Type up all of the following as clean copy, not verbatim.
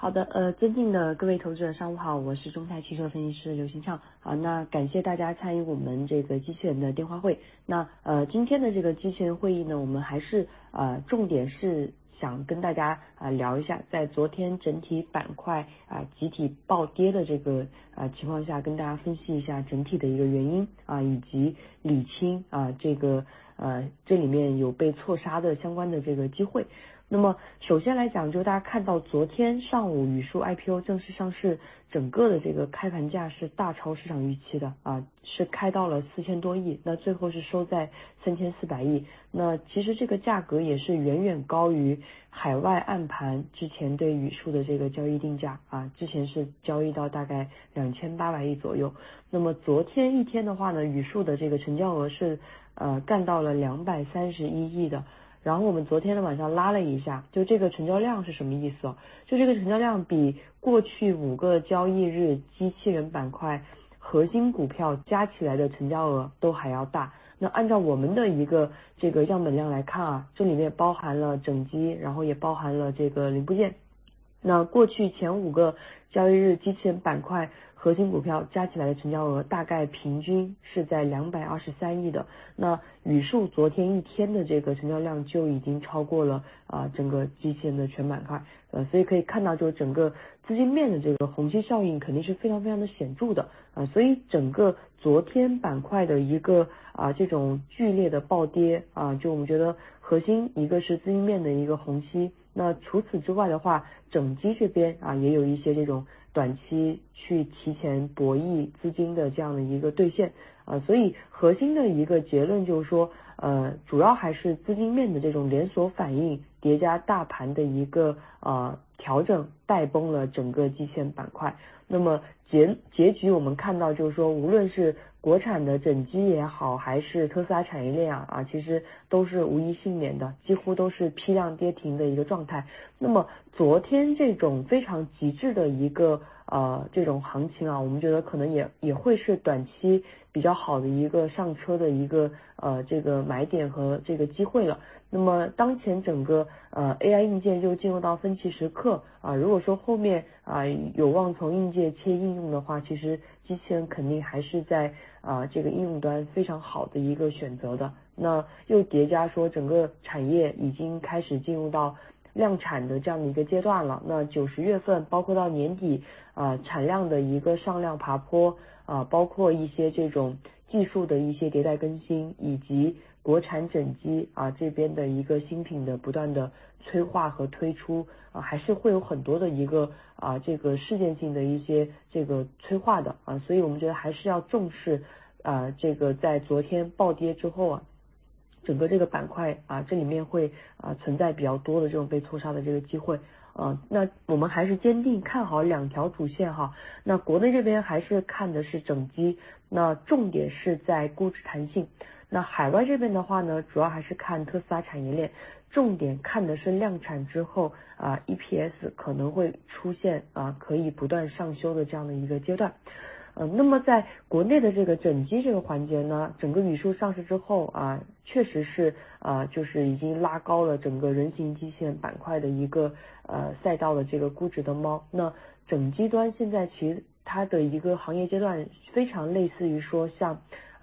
好的，尊敬的各位投资者，上午好，我是中泰汽车分析师刘新畅。那感谢大家参与我们这个机器人的电话会。那今天的这个机器人会议呢，我们还是重点是想跟大家聊一下，在昨天整体板块集体暴跌的这个情况下，跟大家分析一下整体的一个原因以及理清这里面有被错杀的相关的这个机会。那么首先来讲，就大家看到昨天上午宇树 IPO 正式上市，整个的这个开盘价是大超市场预期的是开到了4000多亿，那最后是收在3400亿。那其实这个价格也是远远高于海外暗盘之前对宇树的这个交易定价之前是交易到大概2800亿左右。那么昨天一天的话呢，宇树的这个成交额是干到了231亿的。然后我们昨天的晚上拉了一下，就这个成交量是什么意思就这个成交量比过去5个交易日机器人板块核心股票加起来的成交额都还要大。那按照我们的一个这个样本量来看这里面包含了整机，然后也包含了这个零部件。那过去前5个交易日机器人板块核心股票加起来的成交额大概平均是在223亿的。那宇树昨天一天的这个成交量就已经超过了整个机器人的全板块，所以可以看到就整个资金面的这个虹吸效应肯定是非常非常的显著的所以整个昨天板块的一个这种剧烈的暴跌就我们觉得核心一个是资金面的一个虹吸，那除此之外的话，整机这边也有一些这种短期去提前博弈资金的这样的一个兑现所以核心的一个结论就是说主要还是资金面的这种连锁反应叠加大盘的一个调整带崩了整个机器人板块。那么结局我们看到就是说，无论是国产的整机也好，还是特斯拉产业链其实都是无一幸免的，几乎都是批量跌停的一个状态。那么昨天这种非常极致的一个这种行情我们觉得可能也会是短期比较好的一个上车的一个这个买点和这个机会了。那么当前整个AI 硬件就进入到分歧时刻如果说后面有望从硬件切应用的话，其实机器人肯定还是在这个应用端非常好的一个选择的。那又叠加说整个产业已经开始进入到量产的这样的一个阶段了，那9、10月份包括到年底产量的一个上量爬坡包括一些这种技术的一些迭代更新，以及国产整机这边的一个新品的不断的催化和推出还是会有很多的一个这个事件性的一些这个催化的所以我们觉得还是要重视这个在昨天暴跌之后整个这个板块这里面会存在比较多的这种被错杀的这个机会那我们还是坚定看好2条主线那国内这边还是看的是整机，那重点是在估值弹性。那海外这边的话呢，主要还是看特斯拉产业链，重点看的是量产之后EPS 可能会出现可以不断上修的这样的一个阶段。那么在国内的这个整机这个环节呢，整个宇树上市之后确实是就是已经拉高了整个人形机器人板块的一个赛道的这个估值的猫。那整机端现在其实它的一个行业阶段非常类似于说像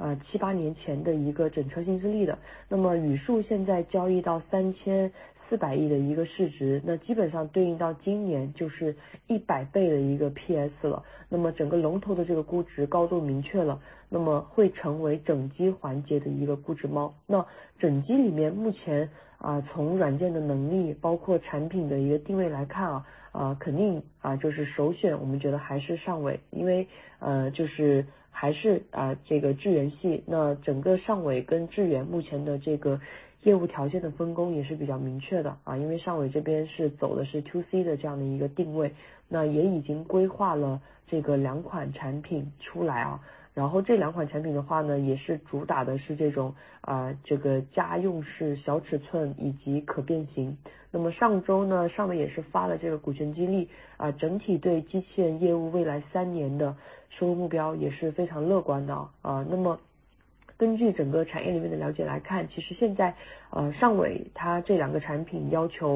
7、8年前的一个整车新势力的。那么宇树现在交易到3400亿的一个市值，那基本上对应到今年就是100倍的一个 PS 了。那么整个龙头的这个估值高度明确了，那么会成为整机环节的一个估值猫。那整机里面目前从软件的能力包括产品的一个定位来看肯定就是首选我们觉得还是上尾，因为就是还是这个智源系，那整个上尾跟智源目前的这个业务条件的分工也是比较明确的因为上尾这边是走的是 2C 的这样的一个定位，那也已经规划了这个2款产品出来然后这2款产品的话呢，也是主打的是这种这个家用式小尺寸以及可变形。那么上周呢，上尾也是发了这个股权激励整体对机器人业务未来3年的收入目标也是非常乐观的那么根据整个产业里面的了解来看，其实现在上尾它这2个产品要求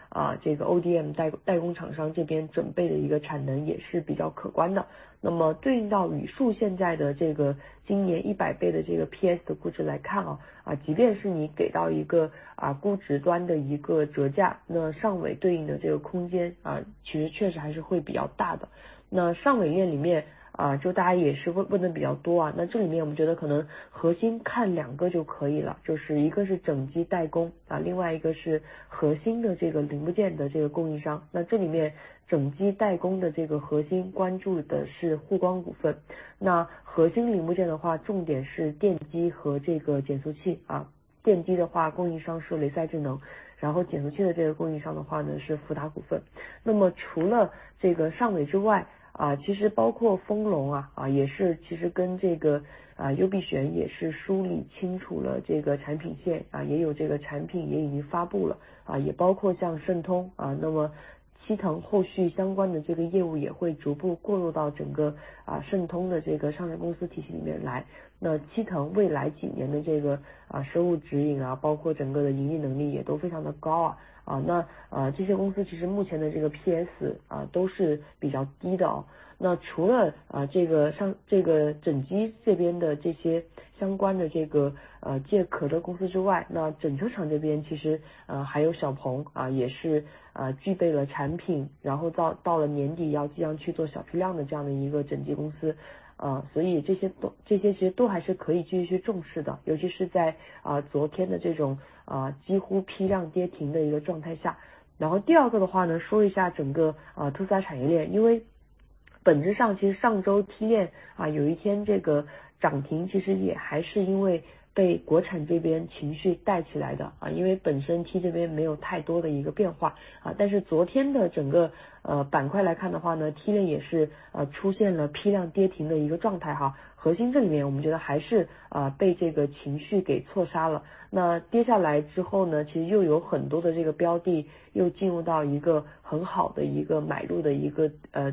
这个 ODM 代工厂商这边准备的一个产能也是比较可观的。那么对应到宇树现在的这个今年100倍的这个 PS 的估值来看即便是你给到一个估值端的一个折价，那上尾对应的这个空间其实确实还是会比较大的。那上尾链里面就大家也是问的比较多那这里面我们觉得可能核心看2个就可以了，就是一个是整机代工另外一个是核心的这个零部件的这个供应商。那这里面整机代工的这个核心关注的是沪光股份，那核心零部件的话重点是电机和这个减速器电机的话供应商是雷赛智能，然后减速器的这个供应商的话呢是福达股份。那么除了这个上尾之外其实包括丰隆也是其实跟这个优必选也是梳理清楚了这个产品线也有这个产品也已经发布了也包括像盛通那么七腾后续相关的这个业务也会逐步过渡到整个盛通的这个上市公司体系里面来。那七腾未来几年的这个收入指引包括整个的盈利能力也都非常的高那这些公司其实目前的这个 PS 都是比较低的那除了这个整机这边的这些相关的这个借壳的公司之外，那整车厂这边其实还有小鹏也是具备了产品，然后到了年底即将去做小批量的这样的一个整机公司所以这些其实都还是可以继续去重视的，尤其是在昨天的这种几乎批量跌停的一个状态下。然后第二个的话呢，说一下整个特斯拉产业链，因为本质上其实上周 T 链有一天这个涨停，其实也还是因为被国产这边情绪带起来的因为本身 T 这边没有太多的一个变化但是昨天的整个板块来看的话呢 ，T 链也是出现了批量跌停的一个状态核心这里面我们觉得还是被这个情绪给错杀了。那跌下来之后呢，其实又有很多的这个标的又进入到一个很好的一个买入的一个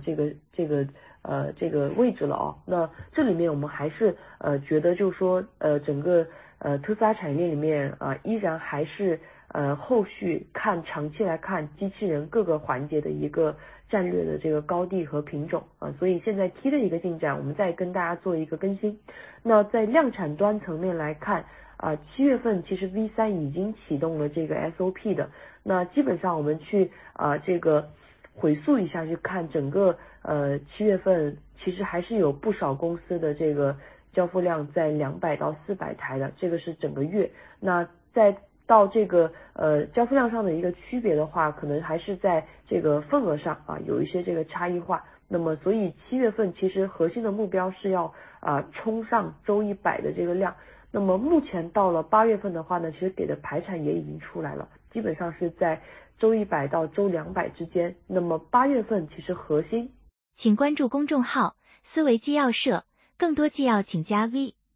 这个位置了那这里面我们还是觉得就是说整个特斯拉产业链里面依然还是后续长期来看机器人各个环节的一个战略的这个高地和品种所以现在 T 的一个进展我们再跟大家做一个更新。那在量产端层面来看7月份其实 V3 已经启动了这个 SOP 的，那基本上我们去这个回溯一下去看整个7月份其实还是有不少公司的这个交付量在200到400台的，这个是整个月。那在到这个交付量上的一个区别的话，可能还是在这个份额上有一些这个差异化。那么所以7月份其实核心的目标是要冲上周100的这个量。那么目前到了8月份的话呢，其实给的排产也已经出来了，基本上是在周100到周200之间。那么8月份其实核心， 请关注公众号思维纪要社，更多纪要请加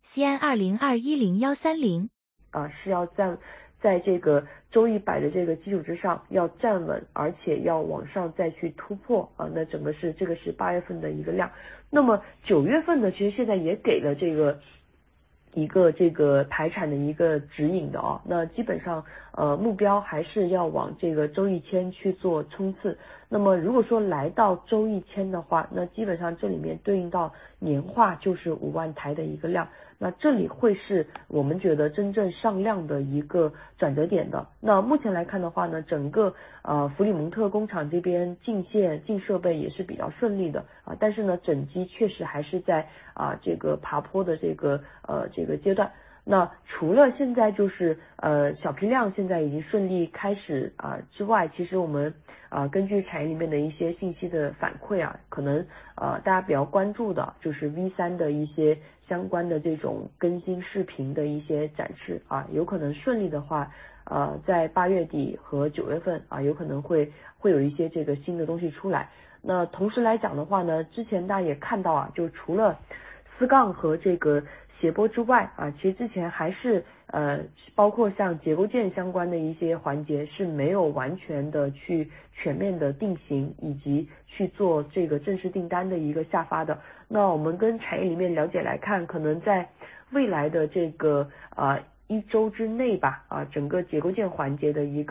VCN20210130 是要在这个周100的这个基础之上要站稳，而且要往上再去突破那整个这个是8月份的一个量。那么9月份呢，其实现在也给了一个这个排产的一个指引的那基本上目标还是要往这个周1000去做冲刺。那么如果说来到周1000的话，那基本上这里面对应到年化就是5万台的一个量，那这里会是我们觉得真正上量的一个转折点的。那目前来看的话呢，整个弗里蒙特工厂这边进线进设备也是比较顺利的但是呢整机确实还是在这个爬坡的这个阶段。那除了现在就是小批量现在已经顺利开始之外，其实我们根据产业里面的一些信息的反馈可能大家比较关注的就是 V3 的一些相关的这种更新视频的一些展示有可能顺利的话在8月底和9月份有可能会有一些这个新的东西出来。那同时来讲的话呢，之前大家也看到就除了丝杠和这个斜波之外其实之前还是包括像结构件相关的一些环节是没有完全的去全面的定型以及去做这个正式订单的一个下发的。那我们跟产业里面了解来看，可能在未来的这个1周之内吧整个结构件环节的一个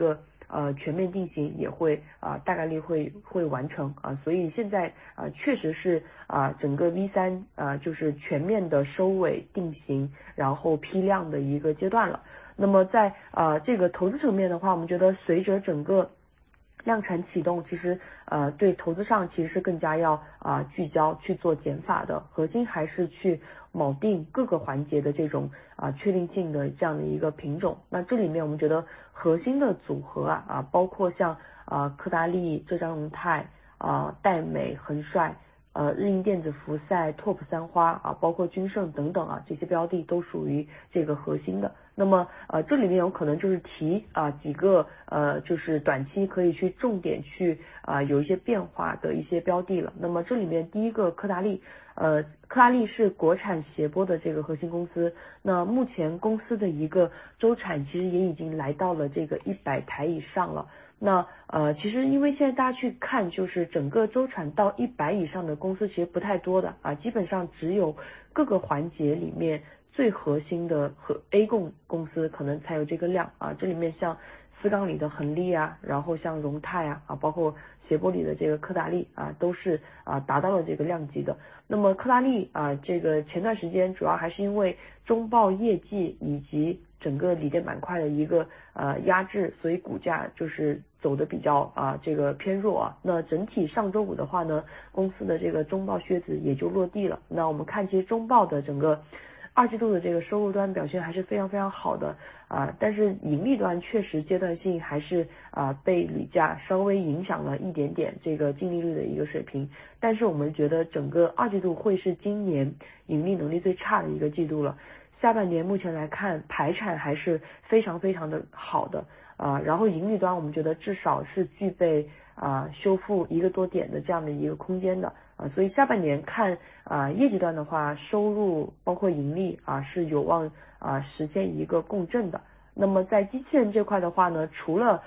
全面定型也会大概率会完成所以现在确实是整个 V3就是全面的收尾定型，然后批量的一个阶段了。那么在这个投资层面的话，我们觉得随着整个量产启动，其实对投资上其实是更加要聚焦去做减法的，核心还是去铆定各个环节的这种确定性的这样的一个品种。那这里面我们觉得核心的组合包括像科达利、浙江荣泰、戴美、恒帅、日英电子、福赛、拓普三花包括君盛等等这些标的都属于这个核心的。那么这里面有可能就是提几个就是短期可以去重点去有一些变化的一些标的了。那么这里面第一个科达利，科达利是国产谐波的这个核心公司，那目前公司的一个周产其实也已经来到了这个100台以上了。那其实因为现在大家去看，就是整个周产到100以上的公司其实不太多的基本上只有各个环节里面最核心的和 A 共公司可能才有这个量这里面像四缸里的恒力然后像荣泰包括谐波里的这个科达利都是达到了这个量级的。那么科达利这个前段时间主要还是因为中报业绩以及整个锂电板块的一个压制，所以股价就是走的比较这个偏弱那整体上周五的话呢，公司的这个中报靴子也就落地了。那我们看其实中报的整个二季度的这个收入端表现还是非常非常好的但是盈利端确实阶段性还是被锂价稍微影响了一点点这个净利率的一个水平。但是我们觉得整个二季度会是今年盈利能力最差的一个季度了。下半年目前来看排产还是非常非常的好的然后盈利端我们觉得至少是具备修复1个多点的这样的一个空间的所以下半年看业绩端的话，收入包括盈利是有望实现一个共振的。那么在机器人这块的话呢，除了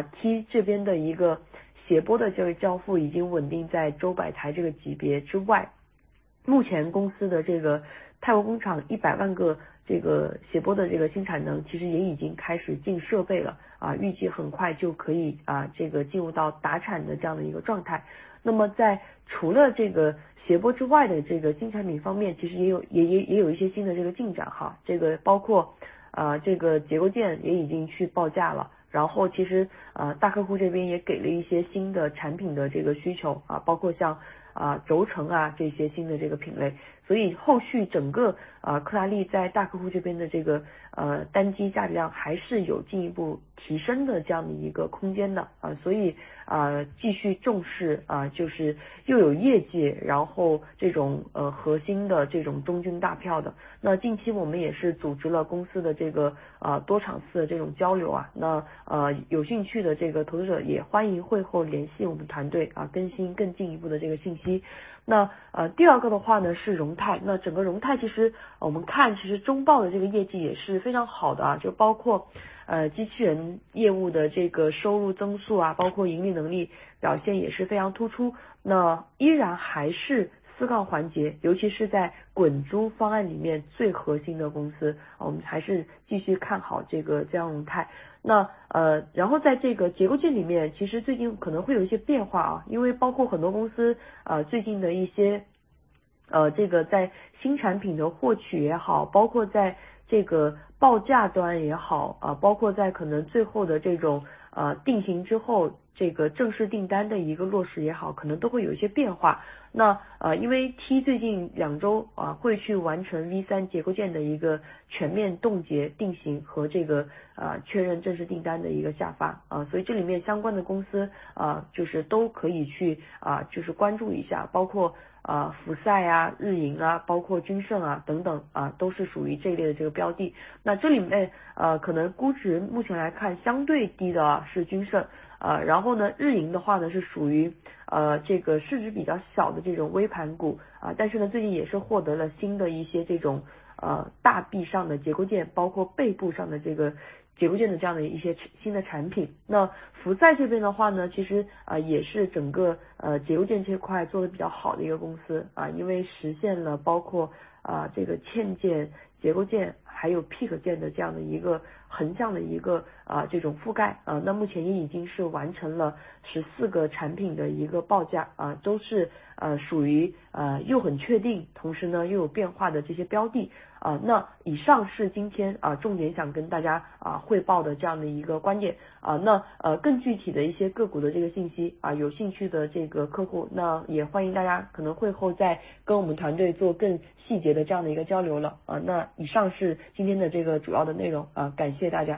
T 这边的一个谐波的这个交付已经稳定在周100台这个级别之外，目前公司的这个泰国工厂100万个这个谐波的这个新产能其实也已经开始进设备了预计很快就可以这个进入到达产的这样的一个状态。那么在除了这个谐波之外的这个新产品方面，其实也有一些新的这个进展这个包括这个结构件也已经去报价了，然后其实大客户这边也给了一些新的产品的这个需求包括像轴承这些新的这个品类。所以后续整个科达利在大客户这边的这个单机价值量还是有进一步提升的这样的一个空间的所以继续重视就是又有业绩，然后这种核心的这种中军大票的。那近期我们也是组织了公司的这个多场次的这种交流那有兴趣的这个投资者也欢迎会后联系我们团队更新更进一步的这个信息。那第二个的话呢是荣泰，那整个荣泰其实我们看其实中报的这个业绩也是非常好的就包括机器人业务的这个收入增速包括盈利能力表现也是非常突出。那依然还是4杠环节，尤其是在滚珠方案里面最核心的公司我们还是继续看好这个江荣泰。那然后在这个结构件里面，其实最近可能会有一些变化因为包括很多公司最近的一些这个在新产品的获取也好，包括在这个报价端也好包括在可能最后的这种定型之后这个正式订单的一个落实也好，可能都会有一些变化。那因为 T 最近2周会去完成 V3 结构件的一个全面冻结定型和这个确认正式订单的一个下发所以这里面相关的公司就是都可以去就是关注一下，包括福赛日营包括君盛等等都是属于这一类的这个标的。那这里面可能估值目前来看相对低的是君盛然后呢日营的话呢是属于这个市值比较小的这种微盘股但是呢最近也是获得了新的一些这种大臂上的结构件，包括背部上的这个结构件的这样的一些新的产品。那福赛这边的话呢，其实也是整个结构件这块做的比较好的一个公司因为实现了包括这个嵌件、结构件还有 peak 键的这样的一个横向的一个这种覆盖那目前也已经是完成了14个产品的一个报价都是属于又很确定，同时呢又有变化的这些标的那以上是今天重点想跟大家汇报的这样的一个观点那更具体的一些个股的这个信息有兴趣的这个客户，那也欢迎大家可能会后再跟我们团队做更细节的这样的一个交流了那以上是今天的这个主要的内容感谢大家。